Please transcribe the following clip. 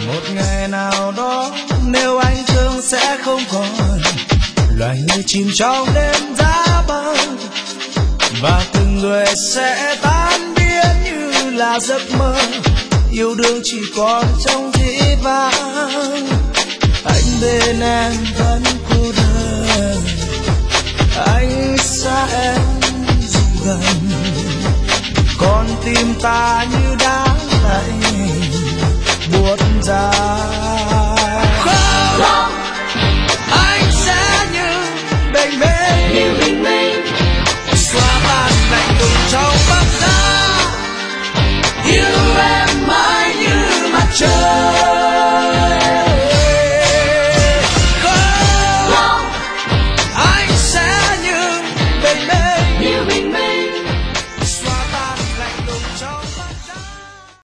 Một ngày nào đó nếu anh thương sẽ không còn, loài người chìm trong đêm giá băng, và từng người sẽ tan biến như là giấc mơ. Yêu đương chỉ còn trong dĩ vãng, anh bên em vẫn cô đơn, anh xa em dù gần, còn tim ta như đá